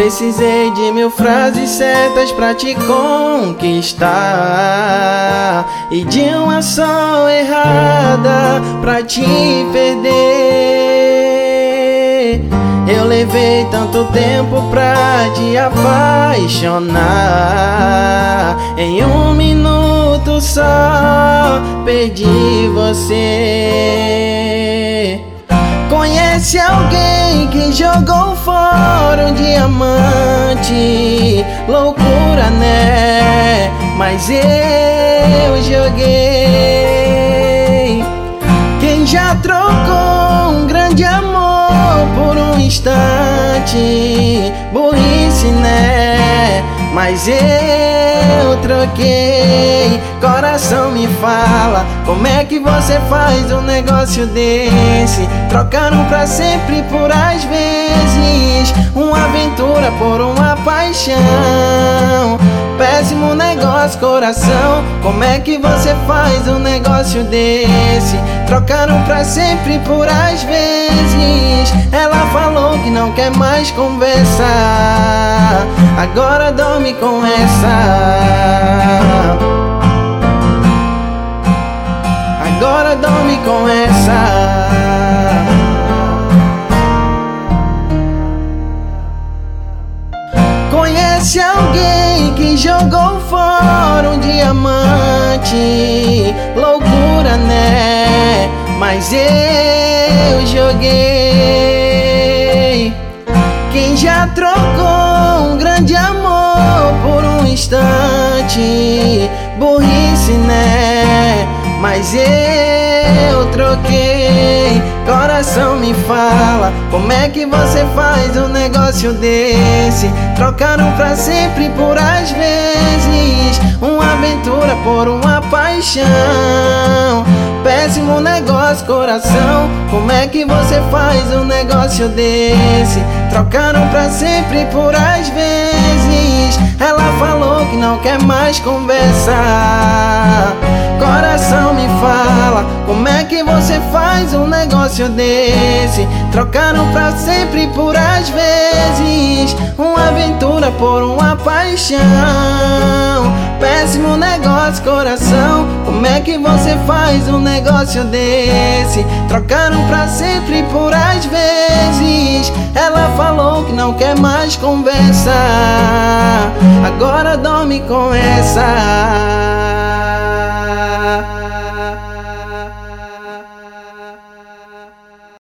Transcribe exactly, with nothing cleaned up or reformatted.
Precisei de mil frases certas pra te conquistar e de uma só errada pra te perder. Eu levei tanto tempo pra te apaixonar, em um minuto só perdi você. Conhece alguém que jogou fora um diamante? Loucura, né? Mas eu joguei. Quem já trocou um grande amor por um instante? Burrice, né? Mas eu troquei. Coração, me fala, como é que você faz um negócio desse? Trocaram pra sempre por às vezes, uma aventura por uma paixão. Péssimo negócio, coração, como é que você faz um negócio desse? Trocaram pra sempre por às vezes. Ela falou que não quer mais conversar, agora dorme com essa. Agora dorme com essa. Conhece alguém que jogou fora um diamante? Loucura, né? Mas eu joguei. Quem já trocou um grande amor por um instante? Burrice, né? Mas eu troquei. Coração, me fala, como é que você faz um negócio desse? Trocaram pra sempre por às vezes, uma aventura por uma paixão. Péssimo negócio, coração, como é que você faz um negócio desse? Trocaram pra sempre por às vezes. Ela falou que não quer mais conversar. Coração, me fala, como é que você faz um negócio desse? Trocaram pra sempre por às vezes, uma aventura por uma paixão. Péssimo negócio, coração, como é que você faz um negócio desse? Trocaram pra sempre por às vezes. Ela falou que não quer mais conversar, agora dorme com essa.